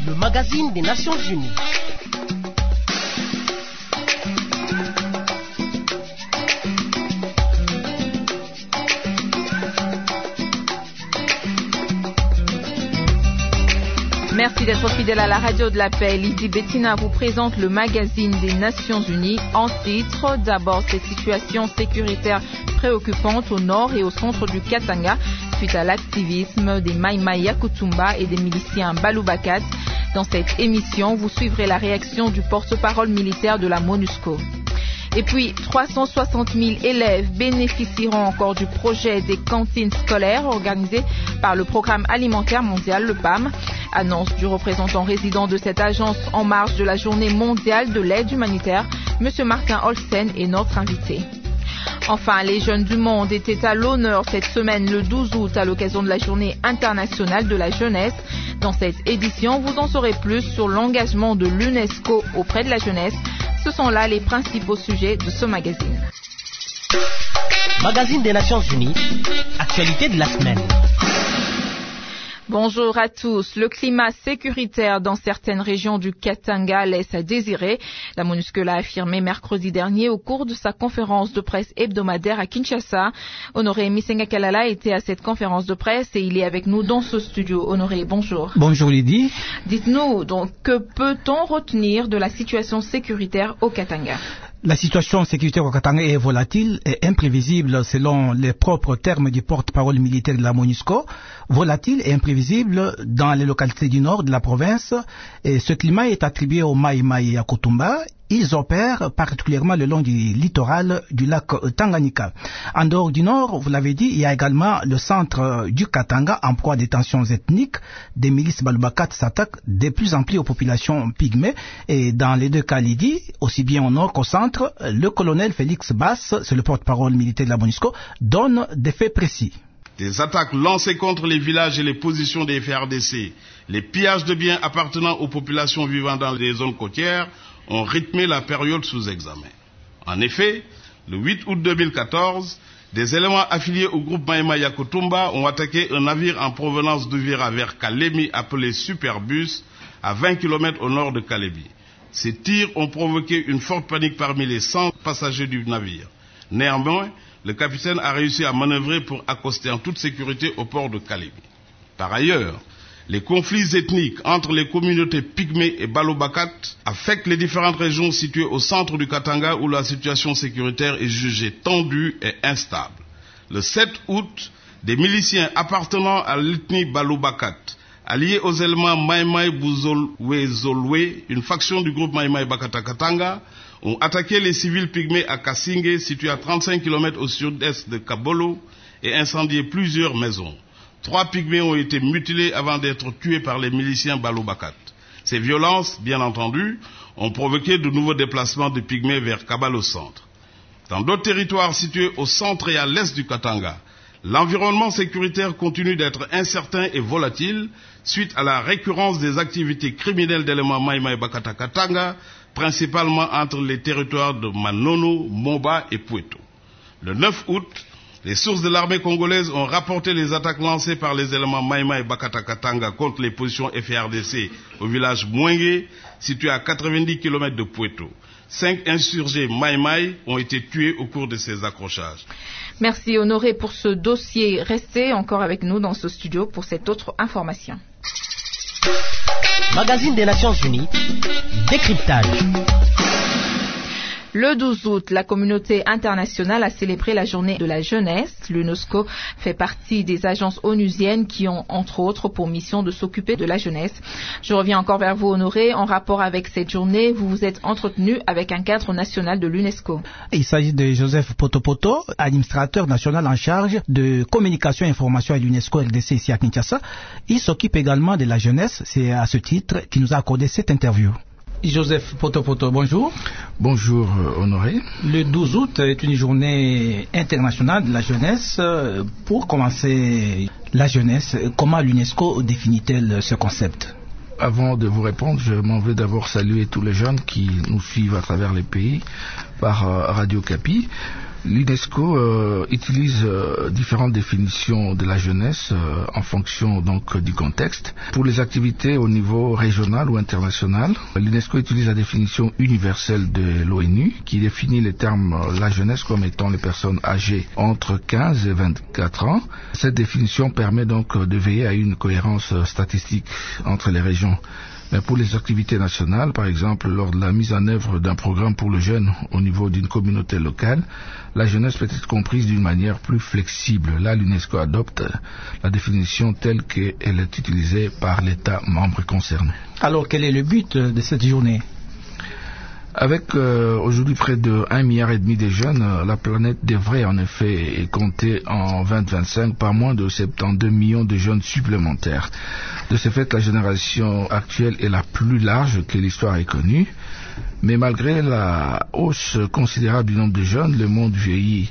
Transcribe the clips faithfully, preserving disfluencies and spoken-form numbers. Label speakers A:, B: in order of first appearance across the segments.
A: le magazine des Nations Unies.
B: Merci d'être fidèle à la radio de la paix. Lydie Bettina vous présente le magazine des Nations Unies. En titre, d'abord cette situation sécuritaire préoccupante au nord et au centre du Katanga suite à l'activisme des Mai Mai Yakutumba et des miliciens Balubakat. Dans cette émission, vous suivrez la réaction du porte-parole militaire de la MONUSCO. Et puis, trois cent soixante mille élèves bénéficieront encore du projet des cantines scolaires organisé par le Programme alimentaire mondial, le P A M. Annonce du représentant résident de cette agence en marge de la journée mondiale de l'aide humanitaire. M. Martin Olsen est notre invité. Enfin, les jeunes du monde étaient à l'honneur cette semaine le douze août à l'occasion de la journée internationale de la jeunesse. Dans cette édition, vous en saurez plus sur l'engagement de l'UNESCO auprès de la jeunesse. Ce sont là les principaux sujets de ce magazine.
A: Magazine des Nations Unies, actualité de la semaine.
B: Bonjour à tous. Le climat sécuritaire dans certaines régions du Katanga laisse à désirer. La MONUSCO l'a affirmé mercredi dernier au cours de sa conférence de presse hebdomadaire à Kinshasa. Honoré Misenga Kalala était à cette conférence de presse et il est avec nous dans ce studio. Honoré, bonjour.
C: Bonjour Lydie.
B: Dites-nous donc, que peut-on retenir de la situation sécuritaire au Katanga ?
C: La situation sécuritaire au Katanga est volatile et imprévisible selon les propres termes du porte-parole militaire de la MONUSCO. Volatile et imprévisible dans les localités du nord de la province. Et ce climat est attribué aux Mai Mai Yakutumba. Ils opèrent particulièrement le long du littoral du lac Tanganyika. En dehors du nord, vous l'avez dit, il y a également le centre du Katanga en proie des tensions ethniques. Des milices Balubakat s'attaquent de plus en plus aux populations pygmées. Et dans les deux cas, Lydie, aussi bien au nord qu'au centre, le colonel Félix Bass, c'est le porte-parole militaire de la MONUSCO, donne des faits précis.
D: Des attaques lancées contre les villages et les positions des F R D C, les pillages de biens appartenant aux populations vivant dans les zones côtières ont rythmé la période sous examen. En effet, le huit août deux mille quatorze, des éléments affiliés au groupe Mai Mai Yakutumba ont attaqué un navire en provenance d'Uvira vers Kalemi appelé Superbus, à vingt kilomètres au nord de Kalemi. Ces tirs ont provoqué une forte panique parmi les cent passagers du navire. Néanmoins, le capitaine a réussi à manœuvrer pour accoster en toute sécurité au port de Kalemi. Par ailleurs, les conflits ethniques entre les communautés pygmées et Balubakat affectent les différentes régions situées au centre du Katanga où la situation sécuritaire est jugée tendue et instable. Le sept août, des miliciens appartenant à l'ethnie Balubakat, alliés aux éléments Mai Mai Buzolwe, une faction du groupe Mai Mai Bakata Katanga, ont attaqué les civils pygmées à Kasingé, situé à trente-cinq kilomètres au sud-est de Kabolo, et incendié plusieurs maisons. Trois pygmées ont été mutilés avant d'être tués par les miliciens Balubakat. Ces violences, bien entendu, ont provoqué de nouveaux déplacements de pygmées vers Kabalo centre. Dans d'autres territoires situés au centre et à l'est du Katanga, l'environnement sécuritaire continue d'être incertain et volatile suite à la récurrence des activités criminelles d'éléments Mai Mai Bakata Katanga, principalement entre les territoires de Manono, Moba et Pweto. Le neuf août, les sources de l'armée congolaise ont rapporté les attaques lancées par les éléments Mai Mai Bakata Katanga contre les positions F R D C au village Mwenge, situé à quatre-vingt-dix kilomètres de Pweto. Cinq insurgés Mai Mai ont été tués au cours de ces accrochages.
B: Merci Honoré pour ce dossier. Restez encore avec nous dans ce studio pour cette autre information.
A: Magazine des Nations Unies, décryptage.
B: Le douze août, la communauté internationale a célébré la journée de la jeunesse. L'UNESCO fait partie des agences onusiennes qui ont, entre autres, pour mission de s'occuper de la jeunesse. Je reviens encore vers vous, Honoré. En rapport avec cette journée, vous vous êtes entretenu avec un cadre national de l'UNESCO.
C: Il s'agit de Joseph Potopoto, administrateur national en charge de communication et information à l'UNESCO R D C ici à Kinshasa. Il s'occupe également de la jeunesse. C'est à ce titre qu'il nous a accordé cette interview. Joseph Potopoto, bonjour.
E: Bonjour Honoré.
C: Le douze août est une journée internationale de la jeunesse. Pour commencer, la jeunesse, comment l'UNESCO définit-elle ce concept ?
E: Avant de vous répondre, je m'en vais d'abord saluer tous les jeunes qui nous suivent à travers les pays par Radio Kapi. L'UNESCO euh, utilise euh, différentes définitions de la jeunesse euh, en fonction donc du contexte. Pour les activités au niveau régional ou international, l'UNESCO utilise la définition universelle de l'ONU qui définit les termes euh, la jeunesse comme étant les personnes âgées entre quinze et vingt-quatre ans. Cette définition permet donc euh, de veiller à une cohérence euh, statistique entre les régions. Mais pour les activités nationales, par exemple, lors de la mise en œuvre d'un programme pour le jeune au niveau d'une communauté locale, la jeunesse peut être comprise d'une manière plus flexible. Là, l'UNESCO adopte la définition telle qu'elle est utilisée par l'État membre concerné.
C: Alors, quel est le but de cette journée ?
E: Avec euh, aujourd'hui près de un milliard et demi de jeunes, euh, la planète devrait en effet compter en vingt vingt-cinq par moins de soixante-douze millions de jeunes supplémentaires. De ce fait, la génération actuelle est la plus large que l'histoire ait connue. Mais malgré la hausse considérable du nombre de jeunes, le monde vieillit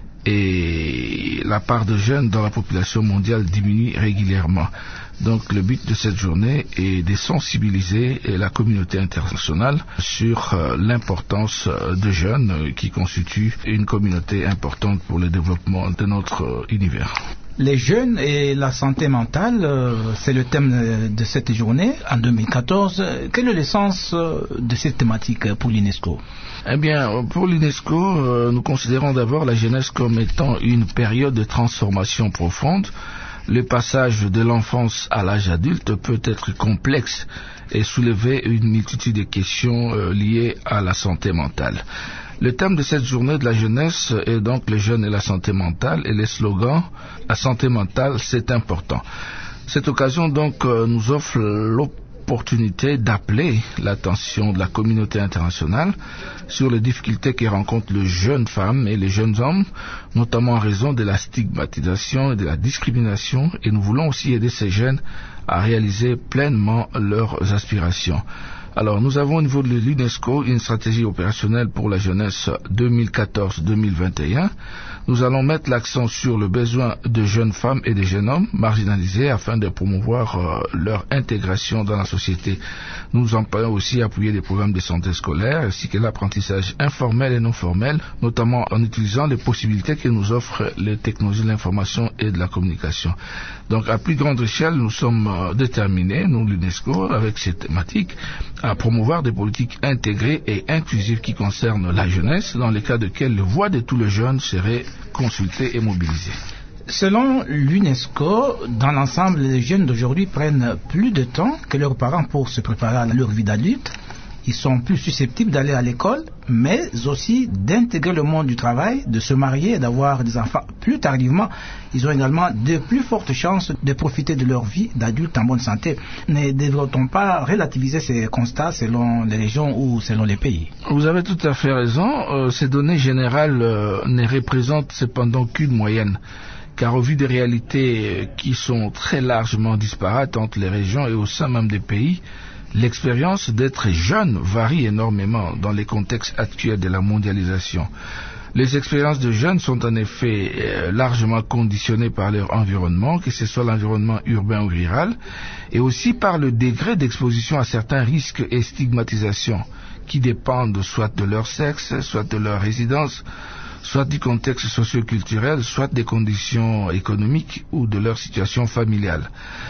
E: et la part de jeunes dans la population mondiale diminue régulièrement. Donc le but de cette journée est de sensibiliser la communauté internationale sur euh, l'importance euh, des jeunes euh, qui constituent une communauté importante pour le développement de notre euh, univers.
C: Les jeunes et la santé mentale, euh, c'est le thème de cette journée en deux mille quatorze. Quel est le sens euh, de cette thématique pour l'UNESCO ?
E: Eh bien, pour l'UNESCO, euh, nous considérons d'abord la jeunesse comme étant une période de transformation profonde. Le passage de l'enfance à l'âge adulte peut être complexe et soulever une multitude de questions euh, liées à la santé mentale. Le thème de cette journée de la jeunesse est donc les jeunes et la santé mentale et les slogans « La santé mentale, c'est important ». Cette occasion donc euh, nous offre l'opportunité d'appeler l'attention de la communauté internationale sur les difficultés que rencontrent les jeunes femmes et les jeunes hommes, notamment en raison de la stigmatisation et de la discrimination, et nous voulons aussi aider ces jeunes à réaliser pleinement leurs aspirations. Alors, nous avons au niveau de l'UNESCO une stratégie opérationnelle pour la jeunesse deux mille quatorze deux mille vingt et un. Nous allons mettre l'accent sur le besoin de jeunes femmes et de jeunes hommes marginalisés afin de promouvoir euh, leur intégration dans la société. Nous employons aussi à appuyer des programmes de santé scolaire ainsi que l'apprentissage informel et non formel, notamment en utilisant les possibilités que nous offrent les technologies de l'information et de la communication. Donc, à plus grande échelle, nous sommes euh, déterminés, nous l'UNESCO, avec cette thématique, à promouvoir des politiques intégrées et inclusives qui concernent la jeunesse, dans le cas de laquelle les voix de tous les jeunes seraient consultées et mobilisées.
C: Selon l'UNESCO, dans l'ensemble, les jeunes d'aujourd'hui prennent plus de temps que leurs parents pour se préparer à leur vie d'adulte. Ils sont plus susceptibles d'aller à l'école, mais aussi d'intégrer le monde du travail, de se marier et d'avoir des enfants plus tardivement. Ils ont également de plus fortes chances de profiter de leur vie d'adulte en bonne santé. Ne devrait-on pas relativiser ces constats selon les régions ou selon les pays ?
E: Vous avez tout à fait raison. Euh, ces données générales euh, ne représentent cependant qu'une moyenne. Car au vu des réalités qui sont très largement disparates entre les régions et au sein même des pays, l'expérience d'être jeune varie énormément dans les contextes actuels de la mondialisation. Les expériences de jeunes sont en effet euh, largement conditionnées par leur environnement, que ce soit l'environnement urbain ou rural, et aussi par le degré d'exposition à certains risques et stigmatisations qui dépendent soit de leur sexe, soit de leur résidence, soit du contexte socio-culturel, soit des conditions économiques ou de leur situation familiale.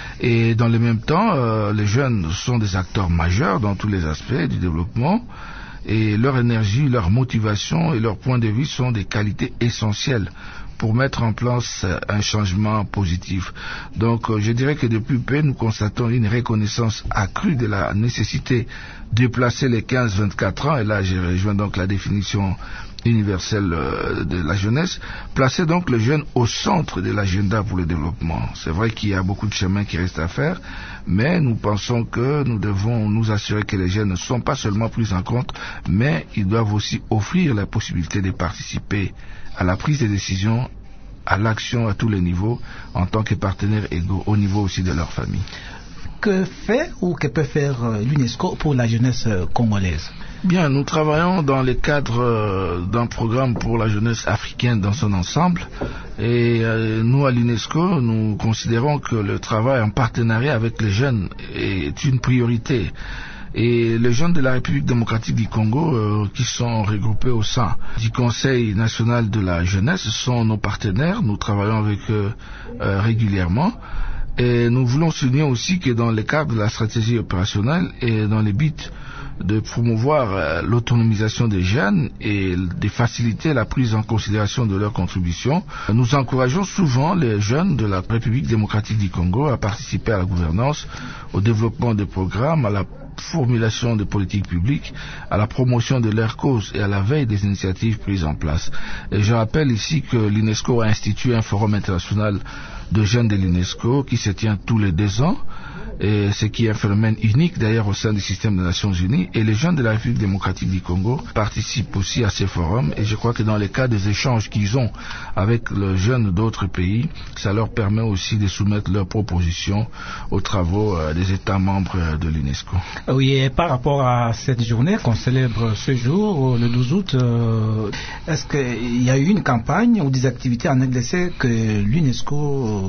E: Et dans le même temps, euh, les jeunes sont des acteurs majeurs dans tous les aspects du développement, et leur énergie, leur motivation et leur point de vue sont des qualités essentielles pour mettre en place un changement positif. Donc je dirais que depuis peu, nous constatons une reconnaissance accrue de la nécessité de placer les quinze vingt-quatre ans, et là je rejoins donc la définition universelle de la jeunesse, placer donc le jeune au centre de l'agenda pour le développement. C'est vrai qu'il y a beaucoup de chemin qui reste à faire, mais nous pensons que nous devons nous assurer que les jeunes ne sont pas seulement pris en compte, mais ils doivent aussi offrir la possibilité de participer à la prise de décision, à l'action à tous les niveaux, en tant que partenaires égaux, au niveau aussi de leur famille.
C: Que fait ou que peut faire l'UNESCO pour la jeunesse congolaise ?
E: Bien, nous travaillons dans le cadre euh, d'un programme pour la jeunesse africaine dans son ensemble, et euh, nous à l'UNESCO, nous considérons que le travail en partenariat avec les jeunes est une priorité. Et les jeunes de la République démocratique du Congo, euh, qui sont regroupés au sein du Conseil national de la jeunesse, sont nos partenaires. Nous travaillons avec eux euh, régulièrement. Et nous voulons souligner aussi que dans le cadre de la stratégie opérationnelle et dans les buts de promouvoir euh, l'autonomisation des jeunes et de faciliter la prise en considération de leurs contributions, nous encourageons souvent les jeunes de la République démocratique du Congo à participer à la gouvernance, au développement des programmes, à la formulation de politiques publiques, à la promotion de leurs causes et à la veille des initiatives prises en place. Et je rappelle ici que l'UNESCO a institué un forum international de jeunes de l'UNESCO qui se tient tous les deux ans, et ce qui est un phénomène unique d'ailleurs au sein du système des Nations Unies, et les jeunes de la République démocratique du Congo participent aussi à ces forums, et je crois que dans le cas des échanges qu'ils ont avec les jeunes d'autres pays, ça leur permet aussi de soumettre leurs propositions aux travaux euh, des États membres de l'UNESCO.
C: Oui, et par rapport à cette journée qu'on célèbre ce jour, le douze août, euh, est-ce qu'il y a eu une campagne ou des activités en R D C que l'UNESCO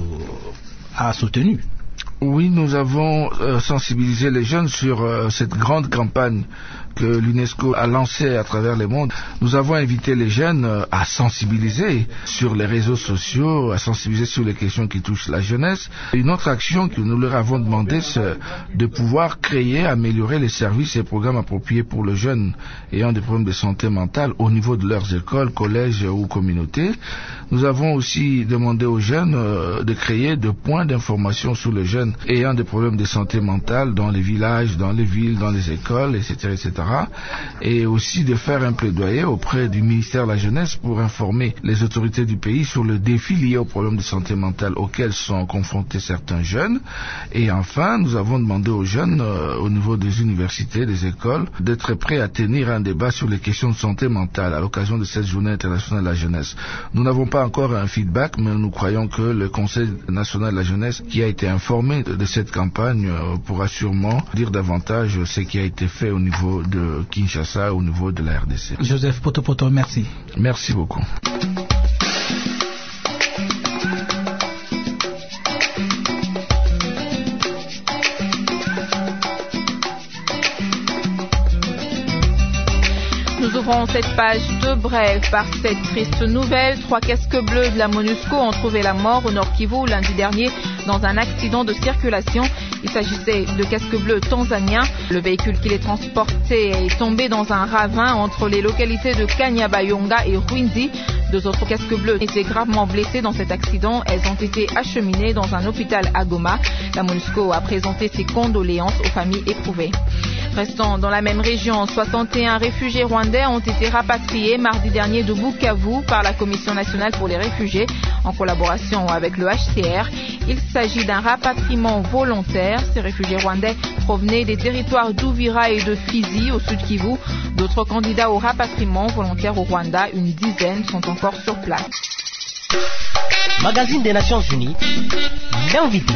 C: a soutenues?
E: Oui, nous avons euh, sensibilisé les jeunes sur euh, cette grande campagne que l'UNESCO a lancée à travers le monde. Nous avons invité les jeunes euh, à sensibiliser sur les réseaux sociaux, à sensibiliser sur les questions qui touchent la jeunesse. Une autre action que nous leur avons demandé, c'est de pouvoir créer, améliorer les services et programmes appropriés pour les jeunes ayant des problèmes de santé mentale au niveau de leurs écoles, collèges ou communautés. Nous avons aussi demandé aux jeunes euh, de créer des points d'information sur les jeunes ayant des problèmes de santé mentale dans les villages, dans les villes, dans les écoles, et cetera, et cetera. Et aussi de faire un plaidoyer auprès du ministère de la Jeunesse pour informer les autorités du pays sur le défi lié aux problèmes de santé mentale auxquels sont confrontés certains jeunes. Et enfin, nous avons demandé aux jeunes, euh, au niveau des universités, des écoles, d'être prêts à tenir un débat sur les questions de santé mentale à l'occasion de cette journée internationale de la jeunesse. Nous n'avons pas encore un feedback, mais nous croyons que le Conseil national de la jeunesse, qui a été informé de cette campagne, pourra sûrement dire davantage ce qui a été fait au niveau de Kinshasa, au niveau de la R D C.
C: Joseph Potopoto, merci.
E: Merci beaucoup.
B: Nous ouvrons cette page de brève par cette triste nouvelle. Trois casques bleus de la MONUSCO ont trouvé la mort au Nord Kivu lundi dernier dans un accident de circulation. Il s'agissait de casques bleus tanzaniens. Le véhicule qui les transportait est tombé dans un ravin entre les localités de Kanyabayonga et Rwindi. Deux autres casques bleus étaient gravement blessés dans cet accident. Elles ont été acheminées dans un hôpital à Goma. La MONUSCO a présenté ses condoléances aux familles éprouvées. Restant dans la même région, soixante et un réfugiés rwandais ont été rapatriés mardi dernier de Bukavu par la Commission nationale pour les réfugiés en collaboration avec le H C R. Il s'agit d'un rapatriement volontaire. Ces réfugiés rwandais provenaient des territoires d'Uvira et de Fizi au sud Kivu. D'autres candidats au rapatriement volontaire au Rwanda, une dizaine, sont encore sur place.
A: Magazine des Nations Unies, l'invité.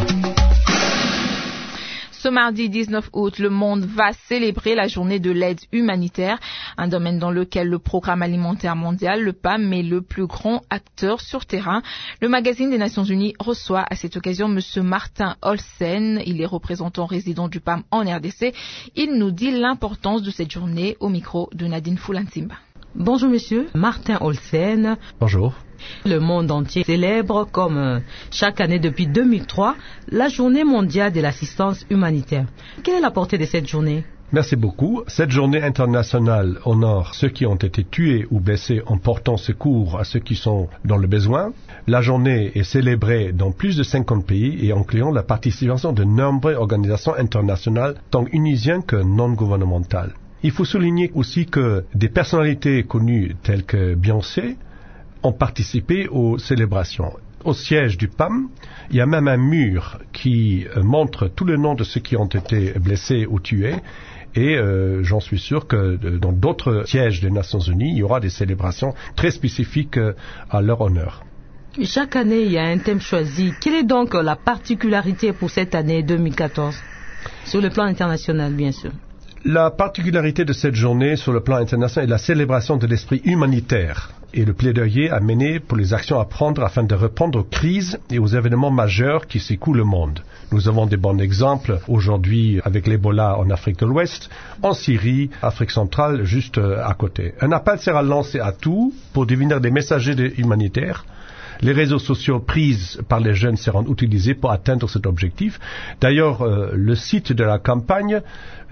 B: Ce mardi dix-neuf août, le monde va célébrer la journée de l'aide humanitaire, un domaine dans lequel le Programme alimentaire mondial, le P A M, est le plus grand acteur sur terrain. Le magazine des Nations Unies reçoit à cette occasion M. Martin Olsen. Il est représentant résident du P A M en R D C. Il nous dit l'importance de cette journée au micro de Nadine Foulantimba.
F: Bonjour monsieur, Martin Olsen.
G: Bonjour.
F: Le monde entier célèbre, comme chaque année depuis deux mille trois, la journée mondiale de l'assistance humanitaire. Quelle est la portée de cette journée?
G: Merci beaucoup. Cette journée internationale honore ceux qui ont été tués ou blessés en portant secours à ceux qui sont dans le besoin. La journée est célébrée dans plus de cinquante pays et incluant la participation de nombreuses organisations internationales, tant unisiennes que non gouvernementales. Il faut souligner aussi que des personnalités connues telles que Beyoncé ont participé aux célébrations. Au siège du P A M, il y a même un mur qui montre tous les noms de ceux qui ont été blessés ou tués. Et euh, j'en suis sûr que euh, dans d'autres sièges des Nations Unies, il y aura des célébrations très spécifiques euh, à leur honneur.
F: Chaque année, il y a un thème choisi. Quelle est donc la particularité pour cette année deux mille quatorze, sur le plan international, bien sûr?
G: La particularité de cette journée sur le plan international est la célébration de l'esprit humanitaire et le plaidoyer à mener pour les actions à prendre afin de répondre aux crises et aux événements majeurs qui secouent le monde. Nous avons des bons exemples aujourd'hui avec l'Ebola en Afrique de l'Ouest, en Syrie, Afrique centrale, juste à côté. Un appel sera lancé à tous pour devenir des messagers humanitaires. Les réseaux sociaux pris par les jeunes seront utilisés pour atteindre cet objectif. D'ailleurs, euh, le site de la campagne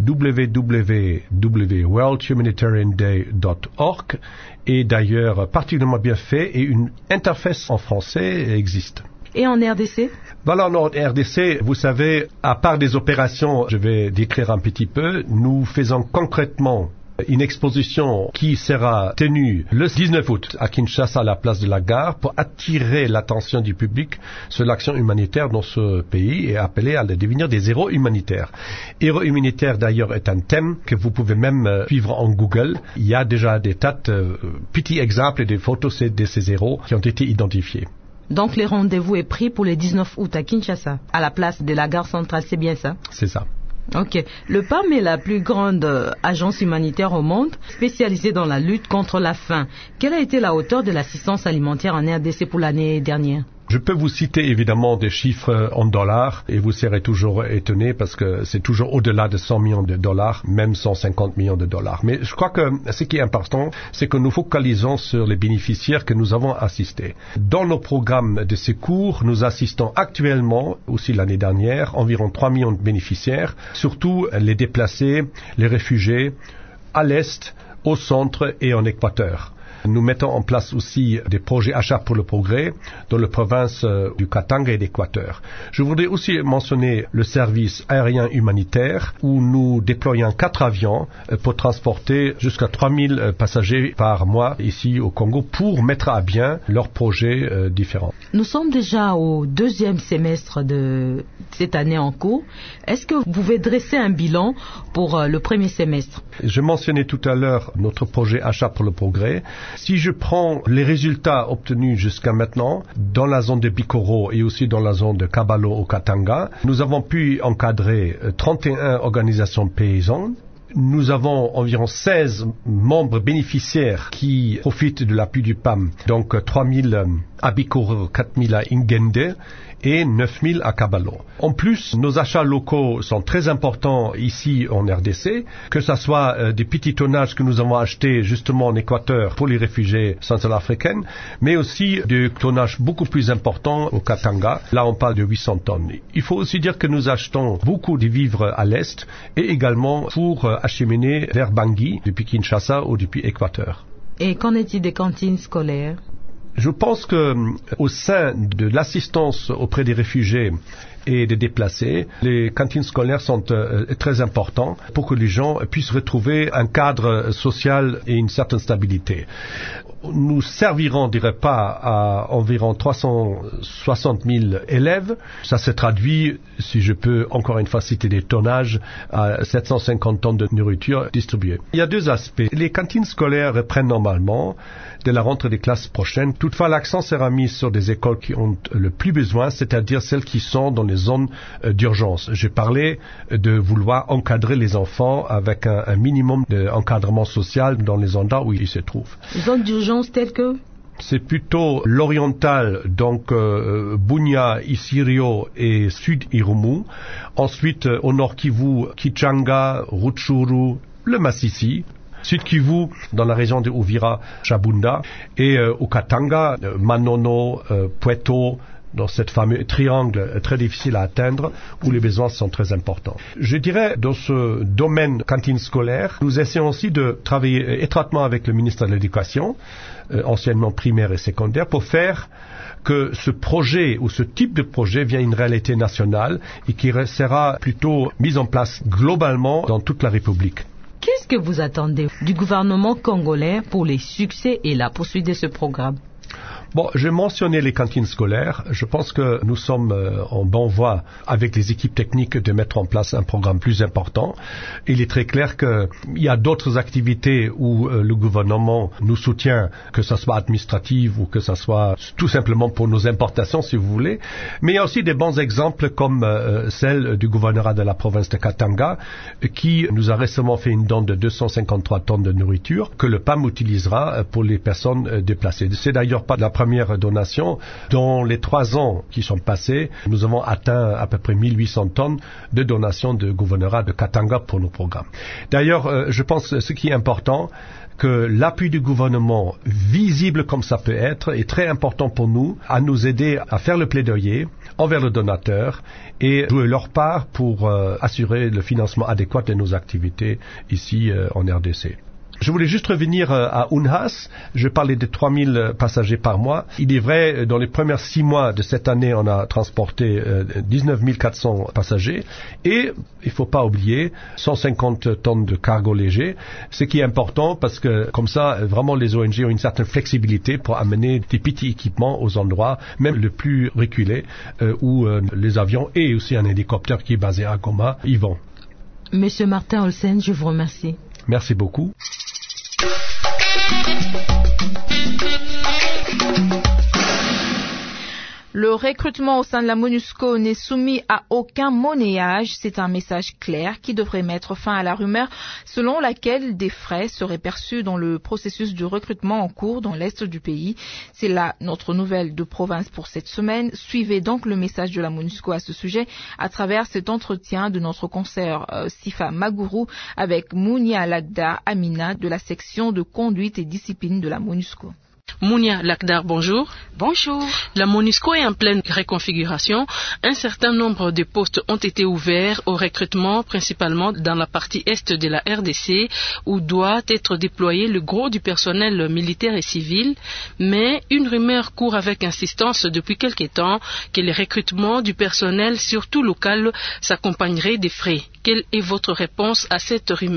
G: w w w point world humanitarian day dot org est d'ailleurs particulièrement bien fait et une interface en français existe.
F: Et en R D C?
G: Voilà, en R D C, vous savez, à part des opérations, je vais décrire un petit peu, nous faisons concrètement une exposition qui sera tenue le dix-neuf août à Kinshasa, à la place de la Gare, pour attirer l'attention du public sur l'action humanitaire dans ce pays et appeler à devenir des héros humanitaires. Héros humanitaires, d'ailleurs, est un thème que vous pouvez même suivre en Google. Il y a déjà des tas de petits exemples et des photos de ces héros qui ont été identifiés.
F: Donc, le rendez-vous est pris pour le dix-neuf août à Kinshasa, à la place de la Gare centrale, c'est bien ça?
G: C'est ça.
F: Ok. Le P A M est la plus grande euh, agence humanitaire au monde, spécialisée dans la lutte contre la faim. Quelle a été la hauteur de l'assistance alimentaire en R D C pour l'année dernière?
G: Je peux vous citer évidemment des chiffres en dollars et vous serez toujours étonné parce que c'est toujours au-delà de cent millions de dollars, même cent cinquante millions de dollars. Mais je crois que ce qui est important, c'est que nous focalisons sur les bénéficiaires que nous avons assistés. Dans nos programmes de secours, nous assistons actuellement, aussi l'année dernière, environ trois millions de bénéficiaires, surtout les déplacés, les réfugiés, à l'Est, au centre et en Équateur. Nous mettons en place aussi des projets achats pour le progrès dans les provinces du Katanga et d'Équateur. Je voudrais aussi mentionner le service aérien humanitaire où nous déployons quatre avions pour transporter jusqu'à trois mille passagers par mois ici au Congo pour mettre à bien leurs projets euh, différents.
F: Nous sommes déjà au deuxième semestre de cette année en cours. Est-ce que vous pouvez dresser un bilan pour euh, le premier semestre?
G: Je mentionnais tout à l'heure notre projet achat pour le progrès. Si je prends les résultats obtenus jusqu'à maintenant, dans la zone de Bikoro et aussi dans la zone de Kabalo au Katanga, nous avons pu encadrer trente et une organisations paysannes. Nous avons environ seize membres bénéficiaires qui profitent de l'appui du P A M. Donc trois mille à Bikoro, quatre mille à Ingende et neuf mille à Kabalo. En plus, nos achats locaux sont très importants ici en R D C, que ce soit euh, des petits tonnages que nous avons achetés justement en Équateur pour les réfugiés centrafricains, mais aussi des tonnages beaucoup plus importants au Katanga. Là, on parle de huit cents tonnes. Il faut aussi dire que nous achetons beaucoup de vivres à l'Est et également pour euh, acheminer vers Bangui, depuis Kinshasa ou depuis Équateur.
F: Et qu'en est-il des cantines scolaires?
G: Je pense que, au sein de l'assistance auprès des réfugiés et des déplacés, les cantines scolaires sont euh, très importants pour que les gens puissent retrouver un cadre social et une certaine stabilité. Nous servirons des repas à environ trois cent soixante mille élèves. Ça se traduit, si je peux encore une fois citer des tonnages, à sept cent cinquante tonnes de nourriture distribuée. Il y a deux aspects. Les cantines scolaires reprennent normalement de la rentrée des classes prochaines. Toutefois, l'accent sera mis sur des écoles qui ont le plus besoin, c'est-à-dire celles qui sont dans les zones d'urgence. J'ai parlé de vouloir encadrer les enfants avec un, un minimum d'encadrement social dans les endroits où ils se trouvent.
F: Zones d'urgence telles que?
G: C'est plutôt l'oriental, donc euh, Bunia, Isirio et Sud Irumu. Ensuite, euh, au nord Kivu, Kichanga, Rutshuru, le Massissi. Sud Kivu, dans la région de Uvira, Chabunda. Et euh, au Katanga, euh, Manono, euh, Pueto, dans cette fameux triangle très difficile à atteindre, où les besoins sont très importants. Je dirais, dans ce domaine cantine scolaire, nous essayons aussi de travailler étroitement avec le ministère de l'Éducation, euh, anciennement primaire et secondaire, pour faire que ce projet ou ce type de projet vienne une réalité nationale et qui sera plutôt mis en place globalement dans toute la République.
F: Qu'est-ce que vous attendez du gouvernement congolais pour les succès et la poursuite de ce programme?
G: Bon, je mentionnais les cantines scolaires. Je pense que nous sommes euh, en bonne voie avec les équipes techniques de mettre en place un programme plus important. Il est très clair qu'il y a d'autres activités où euh, le gouvernement nous soutient, que ce soit administratif ou que ce soit tout simplement pour nos importations, si vous voulez. Mais il y a aussi des bons exemples comme euh, celle du gouvernorat de la province de Katanga, qui nous a récemment fait une don de deux cent cinquante-trois tonnes de nourriture que le P A M utilisera pour les personnes euh, déplacées. C'est d'ailleurs pas la première donation. Dans les trois ans qui sont passés, nous avons atteint à peu près mille huit cents tonnes de donations de gouvernorat de Katanga pour nos programmes. D'ailleurs, euh, je pense que ce qui est important, que l'appui du gouvernement, visible comme ça peut être, est très important pour nous, à nous aider à faire le plaidoyer envers le donateur et jouer leur part pour euh, assurer le financement adéquat de nos activités ici euh, en R D C. Je voulais juste revenir à Unhas. Je parlais de trois mille passagers par mois. Il est vrai, dans les premiers six mois de cette année, on a transporté dix-neuf mille quatre cents passagers. Et, il ne faut pas oublier, cent cinquante tonnes de cargo léger. Ce qui est important parce que, comme ça, vraiment, les O N G ont une certaine flexibilité pour amener des petits équipements aux endroits, même le plus reculés, euh, où euh, les avions et aussi un hélicoptère qui est basé à Goma y vont.
F: Monsieur Martin Olsen, je vous remercie.
G: Merci beaucoup.
B: Le recrutement au sein de la MONUSCO n'est soumis à aucun monnayage. C'est un message clair qui devrait mettre fin à la rumeur selon laquelle des frais seraient perçus dans le processus de recrutement en cours dans l'est du pays. C'est là notre nouvelle de province pour cette semaine. Suivez donc le message de la MONUSCO à ce sujet à travers cet entretien de notre consoeur euh, Sifa Magourou avec Mounia Lagda Amina de la section de conduite et discipline de la MONUSCO.
H: Mounia Lakdar, bonjour.
I: Bonjour.
H: La MONUSCO est en pleine reconfiguration. Un certain nombre de postes ont été ouverts au recrutement, principalement dans la partie est de la R D C, où doit être déployé le gros du personnel militaire et civil. Mais une rumeur court avec insistance depuis quelque temps que les recrutements du personnel, surtout local, s'accompagneraient des frais. Quelle est votre réponse à cette rumeur ?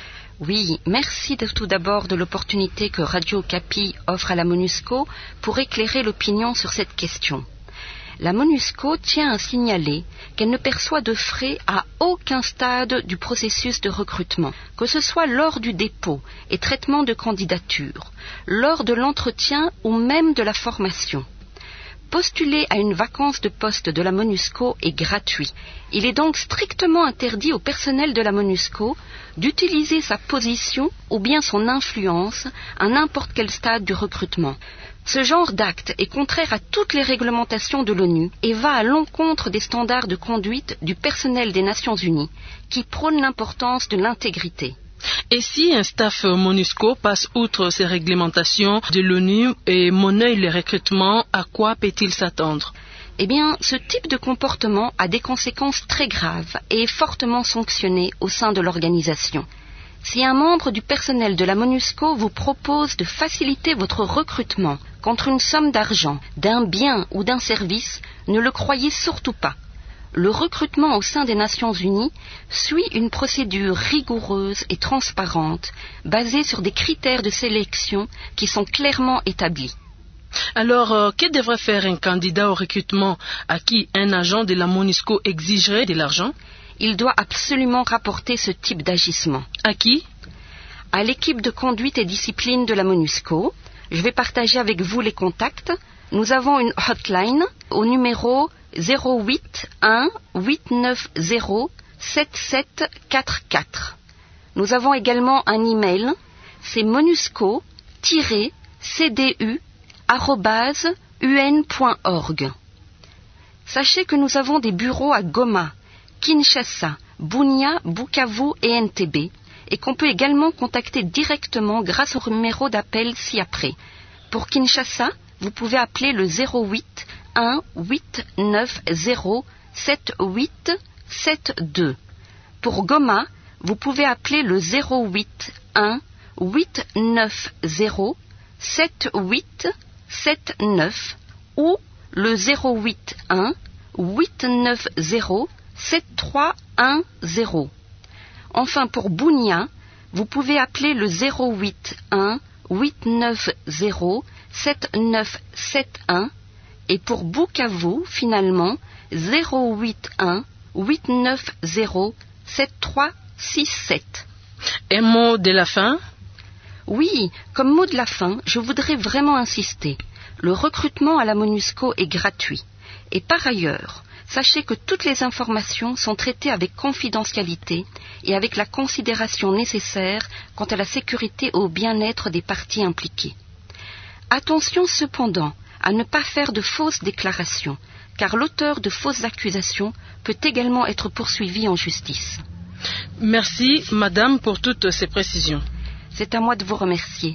I: Oui, merci de, tout d'abord de l'opportunité que Radio Okapi offre à la MONUSCO pour éclairer l'opinion sur cette question. La MONUSCO tient à signaler qu'elle ne perçoit de frais à aucun stade du processus de recrutement, que ce soit lors du dépôt et traitement de candidature, lors de l'entretien ou même de la formation. Postuler à une vacance de poste de la MONUSCO est gratuit. Il est donc strictement interdit au personnel de la MONUSCO d'utiliser sa position ou bien son influence à n'importe quel stade du recrutement. Ce genre d'acte est contraire à toutes les réglementations de l'ONU et va à l'encontre des standards de conduite du personnel des Nations Unies, qui prônent l'importance de l'intégrité.
H: Et si un staff MONUSCO passe outre ces réglementations de l'ONU et monnaie les recrutements, à quoi peut-il s'attendre ?
I: Eh bien, ce type de comportement a des conséquences très graves et est fortement sanctionné au sein de l'organisation. Si un membre du personnel de la MONUSCO vous propose de faciliter votre recrutement contre une somme d'argent, d'un bien ou d'un service, ne le croyez surtout pas. Le recrutement au sein des Nations Unies suit une procédure rigoureuse et transparente, basée sur des critères de sélection qui sont clairement établis.
H: Alors, euh, que devrait faire un candidat au recrutement à qui un agent de la MONUSCO exigerait de l'argent ?
I: Il doit absolument rapporter ce type d'agissement.
H: À qui ?
I: À l'équipe de conduite et discipline de la MONUSCO. Je vais partager avec vous les contacts. Nous avons une hotline au numéro zéro huit un huit neuf zéro sept sept quatre quatre. Nous avons également un email, c'est monusco tiret c d u arobase u n point org. Sachez que nous avons des bureaux à Goma, Kinshasa, Bunia, Bukavu et Entebbe, et qu'on peut également contacter directement grâce au numéro d'appel ci-après. Pour Kinshasa, vous pouvez appeler le zéro huit un huit neuf zéro sept huit sept deux. Pour Goma, vous pouvez appeler le zéro huit un huit neuf zéro sept huit sept neuf ou le zéro huit un huit neuf zéro sept trois un zéro. Enfin, pour Bunia, vous pouvez appeler le zéro huit un huit neuf zéro sept neuf sept un et pour Bukavu, finalement, zéro huit un huit neuf zéro sept trois six sept.
H: Un mot de la fin?
I: Oui, comme mot de la fin, je voudrais vraiment insister. Le recrutement à la MONUSCO est gratuit. Et par ailleurs, sachez que toutes les informations sont traitées avec confidentialité et avec la considération nécessaire quant à la sécurité et au bien-être des parties impliquées. Attention cependant à ne pas faire de fausses déclarations, car l'auteur de fausses accusations peut également être poursuivi en justice.
H: Merci, madame, pour toutes ces précisions.
I: C'est à moi de vous remercier.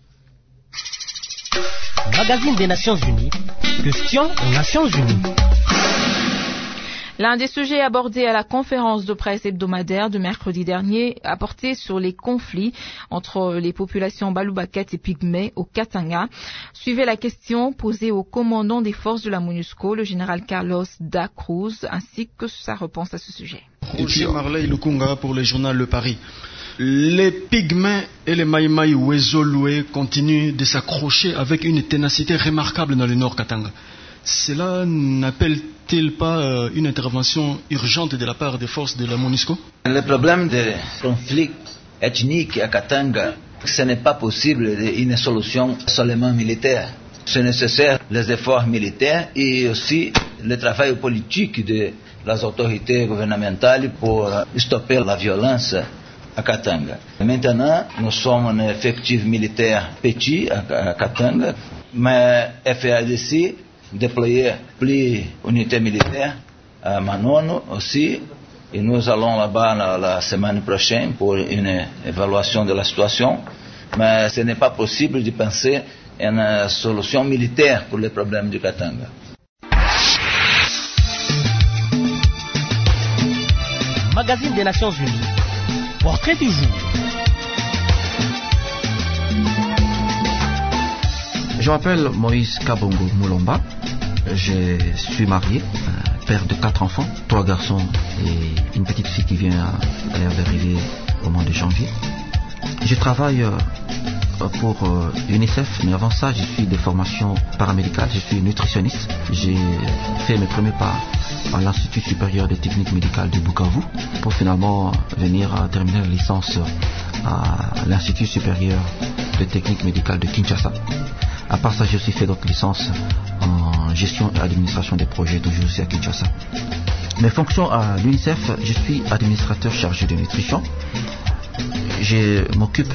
A: Magazine des Nations Unies. Questions aux Nations Unies.
B: L'un des sujets abordés à la conférence de presse hebdomadaire de mercredi dernier a porté sur les conflits entre les populations Balubaket et Pygmées au Katanga. Suivez la question posée au commandant des forces de la MONUSCO, le général Carlos da Cruz, ainsi que sa réponse à ce sujet.
J: Et puis Marley Lukunga pour le journal Le Paris. Les Pygmées et les Maïmaï Wezoloué continuent de s'accrocher avec une ténacité remarquable dans le Nord Katanga. Cela n'appelle-t-il pas une intervention urgente de la part des forces de la MONUSCO?
K: Le problème des conflits ethniques à Katanga, ce n'est pas possible une solution seulement militaire. C'est nécessaire les efforts militaires et aussi le travail politique de les autorités gouvernementales pour stopper la violence à Katanga. Maintenant, nous sommes un effectif militaire petit à Katanga, mais F A D C déployer plus d'unités militaires à Manono aussi. Et nous allons là-bas la, la semaine prochaine pour une évaluation de la situation. Mais ce n'est pas possible de penser à une solution militaire pour les problèmes du Katanga.
A: Magazine des Nations Unies. Portrait du jour.
L: Je m'appelle Moïse Kabongo Moulomba. Je suis marié, père de quatre enfants, trois garçons et une petite fille qui vient d'arriver au mois de janvier. Je travaille pour UNICEF, mais avant ça, je suis de formation paramédicale, je suis nutritionniste. J'ai fait mes premiers pas à l'Institut supérieur de technique médicale de Bukavu pour finalement venir à terminer la licence à l'Institut supérieur de technique médicale de Kinshasa. À part ça, j'ai aussi fait d'autres licences en gestion et administration des projets, toujours aussi à Kinshasa. Mes fonctions à l'UNICEF, je suis administrateur chargé de nutrition. Je m'occupe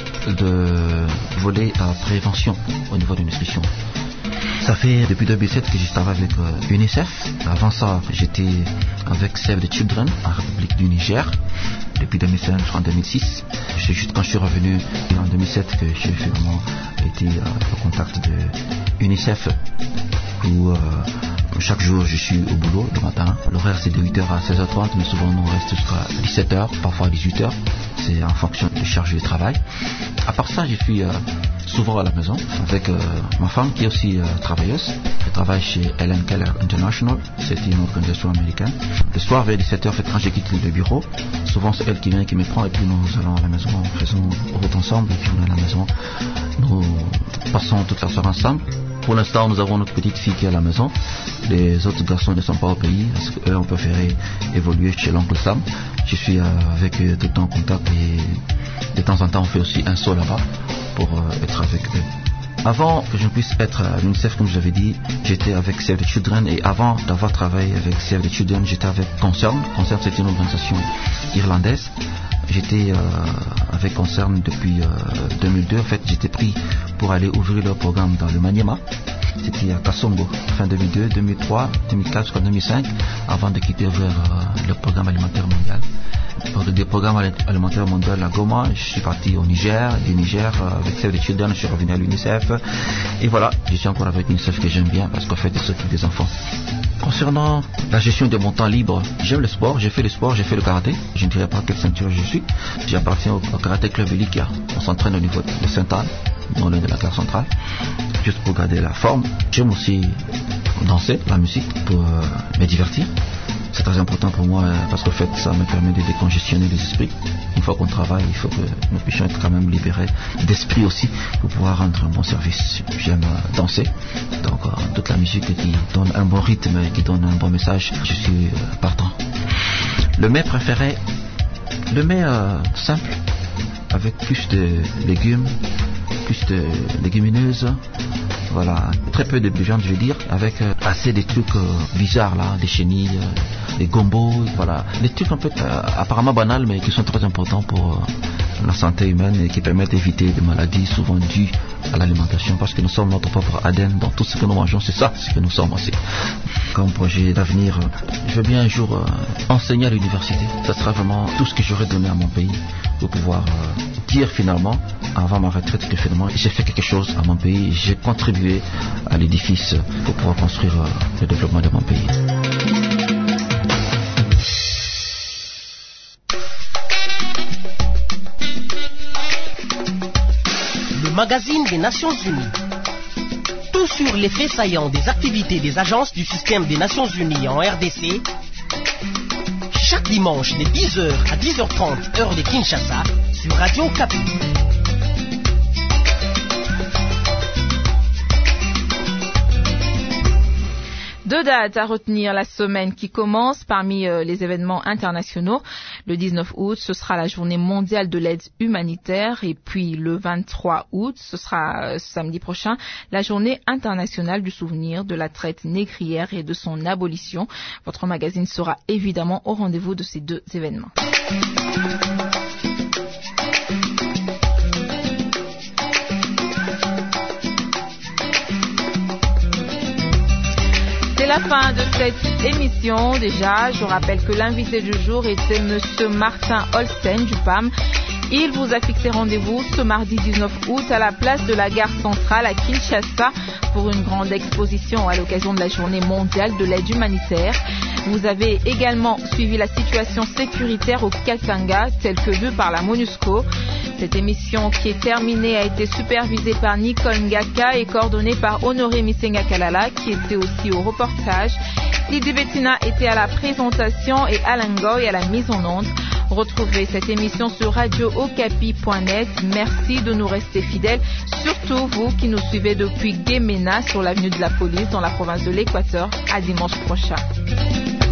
L: de volet à prévention au niveau de nutrition. Ça fait depuis deux mille sept que je travaille avec euh, UNICEF. Avant ça, j'étais avec Save the Children en République du Niger depuis deux mille cinq jusqu'en deux mille six. C'est juste quand je suis revenu en deux mille sept que j'ai finalement été euh, au contact de UNICEF où euh, chaque jour je suis au boulot le matin. L'horaire c'est de huit heures à seize heures trente, mais souvent on reste jusqu'à dix-sept heures, parfois à dix-huit heures. C'est en fonction de charge de travail. À part ça, je suis euh, souvent à la maison avec euh, ma femme qui est aussi euh, travailleuse. Elle travaille chez Helen Keller International, c'est une organisation américaine. Le soir vers dix-sept heures, quand je quitte le bureau, souvent c'est elle qui vient, qui me prend et puis nous allons à la maison, nous faisons route ensemble et puis on est à la maison. Nous passons toute la soirée ensemble. Pour l'instant, nous avons notre petite fille qui est à la maison. Les autres garçons ne sont pas au pays parce qu'eux ont préféré évoluer chez l'oncle Sam. Je suis euh, avec eux tout le temps en contact et de temps en temps on fait aussi un saut là-bas pour euh, être avec eux. Avant que je puisse être à l'UNICEF, comme je l'avais dit, j'étais avec Save the Children et avant d'avoir travaillé avec Save the Children, j'étais avec Concern. Concern, c'est une organisation irlandaise. J'étais euh, avec Concern depuis euh, deux mille deux. En fait, j'étais pris pour aller ouvrir leur programme dans le Maniema. C'était à Kassongo, fin deux mille deux, deux mille trois, deux mille quatre jusqu'en deux mille cinq, avant de quitter vers euh, le programme alimentaire mondial. Pour le programme alimentaire mondial à Goma, je suis parti au Niger, du Niger euh, avec Save the Children, je suis revenu à l'UNICEF. Et voilà, je suis encore avec l'UNICEF que j'aime bien parce qu'en fait, ils s'occupent des enfants. Concernant la gestion de mon temps libre, j'aime le sport, j'ai fait le sport, j'ai fait le karaté. Je ne dirais pas quelle ceinture je suis. J'appartiens au, au karaté club Elikia. On s'entraîne au niveau de Sainte-Anne, non loin de la gare centrale, juste pour garder la forme. J'aime aussi danser, la musique, pour euh, me divertir. C'est très important pour moi parce qu'en fait, ça me permet de décongestionner les esprits. Une fois qu'on travaille, il faut que nous puissions être quand même libérés d'esprit aussi pour pouvoir rendre un bon service. J'aime euh, danser, donc euh, toute la musique qui donne un bon rythme et qui donne un bon message, je suis euh, partant. Le mets préféré, le mets euh, simple, avec plus de légumes, plus de légumineuses, voilà, très peu de viande je veux dire, avec euh, assez des trucs euh, bizarres là, des chenilles, euh, des gombos, voilà, des trucs un peu euh, apparemment banals mais qui sont très importants pour euh, la santé humaine et qui permettent d'éviter des maladies souvent dues à l'alimentation parce que nous sommes notre propre A D N, dans tout ce que nous mangeons, c'est ça ce que nous sommes aussi. Comme projet d'avenir, je veux bien un jour euh, enseigner à l'université, ça sera vraiment tout ce que j'aurais donné à mon pays pour pouvoir euh, dire finalement, avant ma retraite, que finalement j'ai fait quelque chose à mon pays, j'ai contribué à l'édifice pour pouvoir construire euh, le développement de mon pays.
A: Le magazine des Nations Unies. Tout sur les faits saillants des activités des agences du système des Nations Unies en R D C. Chaque dimanche de dix heures à dix heures trente heure de Kinshasa sur Radio Okapi.
B: Deux dates à retenir la semaine qui commence parmi euh, les événements internationaux. Le dix-neuf août, ce sera la journée mondiale de l'aide humanitaire et puis le vingt-trois août, ce sera euh, samedi prochain, la journée internationale du souvenir de la traite négrière et de son abolition. Votre magazine sera évidemment au rendez-vous de ces deux événements. C'est la fin de cette émission déjà. Je rappelle que l'invité du jour était Monsieur Martin Holsten du P A M. Il vous a fixé rendez-vous ce mardi dix-neuf août à la place de la gare centrale à Kinshasa pour une grande exposition à l'occasion de la journée mondiale de l'aide humanitaire. Vous avez également suivi la situation sécuritaire au Katanga telle que vue par la MONUSCO. Cette émission qui est terminée a été supervisée par Nicole Ngaka et coordonnée par Honoré Misenga Kalala qui était aussi au reportage. Lydie Bettina était à la présentation et Alain Goy à la mise en onde. Retrouvez cette émission sur radio okapi point net. Merci de nous rester fidèles, surtout vous qui nous suivez depuis Guémena sur l'avenue de la Police dans la province de l'Équateur. À dimanche prochain.